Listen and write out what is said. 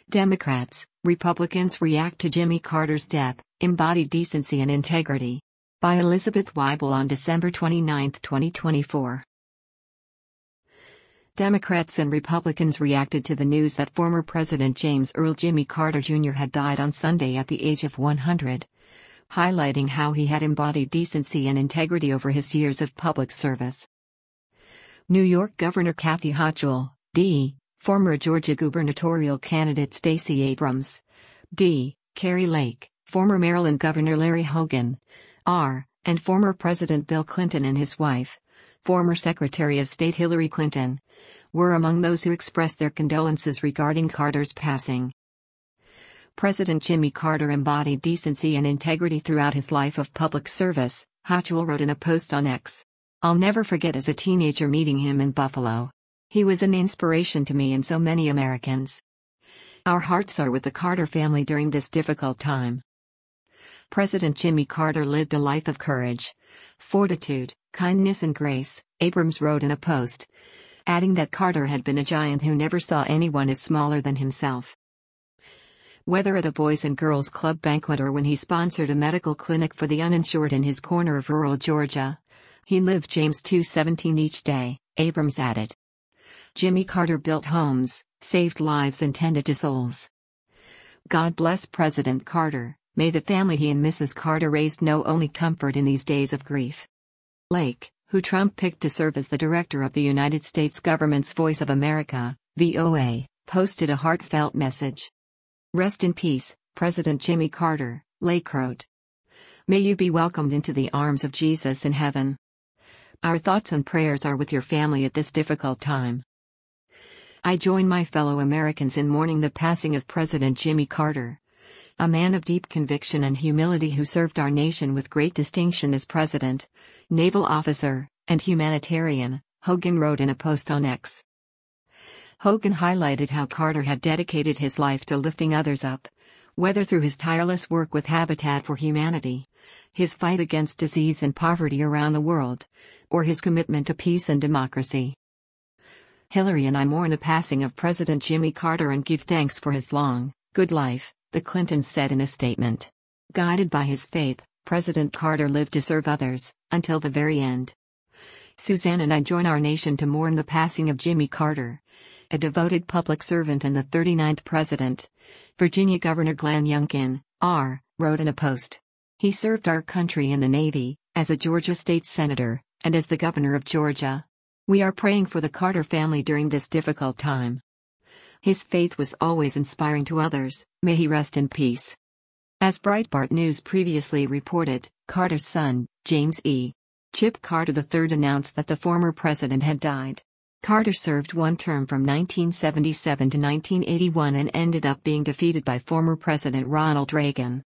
Democrats, Republicans react to Jimmy Carter's death, embody decency and integrity. By Elizabeth Weibel on December 29, 2024. Democrats and Republicans reacted to the news that former President James Earl Jimmy Carter Jr. had died on Sunday at the age of 100, highlighting how he had embodied decency and integrity over his years of public service. New York Governor Kathy Hochul, D., former Georgia gubernatorial candidate Stacey Abrams, D., Kari Lake, former Maryland Governor Larry Hogan, R., and former President Bill Clinton and his wife, former Secretary of State Hillary Clinton, were among those who expressed their condolences regarding Carter's passing. President Jimmy Carter embodied decency and integrity throughout his life of public service, Hochul wrote in a post on X. I'll never forget as a teenager meeting him in Buffalo. He was an inspiration to me and so many Americans. Our hearts are with the Carter family during this difficult time. President Jimmy Carter lived a life of courage, fortitude, kindness and grace, Abrams wrote in a post, adding that Carter had been a giant who never saw anyone as smaller than himself. Whether at a Boys and Girls Club banquet or when he sponsored a medical clinic for the uninsured in his corner of rural Georgia, he lived James 2:17 each day, Abrams added. Jimmy Carter built homes, saved lives and tended to souls. God bless President Carter, may the family he and Mrs. Carter raised know only comfort in these days of grief. Lake, who Trump picked to serve as the director of the United States government's Voice of America, VOA, posted a heartfelt message. Rest in peace, President Jimmy Carter, Lake wrote. May you be welcomed into the arms of Jesus in heaven. Our thoughts and prayers are with your family at this difficult time. I join my fellow Americans in mourning the passing of President Jimmy Carter, a man of deep conviction and humility who served our nation with great distinction as president, naval officer, and humanitarian, Hogan wrote in a post on X. Hogan highlighted how Carter had dedicated his life to lifting others up, whether through his tireless work with Habitat for Humanity, his fight against disease and poverty around the world, or his commitment to peace and democracy. Hillary and I mourn the passing of President Jimmy Carter and give thanks for his long, good life, the Clintons said in a statement. Guided by his faith, President Carter lived to serve others, until the very end. Suzanne and I join our nation to mourn the passing of Jimmy Carter, a devoted public servant and the 39th president, Virginia Governor Glenn Youngkin, R., wrote in a post. He served our country in the Navy, as a Georgia state senator, and as the governor of Georgia. We are praying for the Carter family during this difficult time. His faith was always inspiring to others, may he rest in peace. As Breitbart News previously reported, Carter's son, James E. Chip Carter III announced that the former president had died. Carter served one term from 1977 to 1981 and ended up being defeated by former President Ronald Reagan.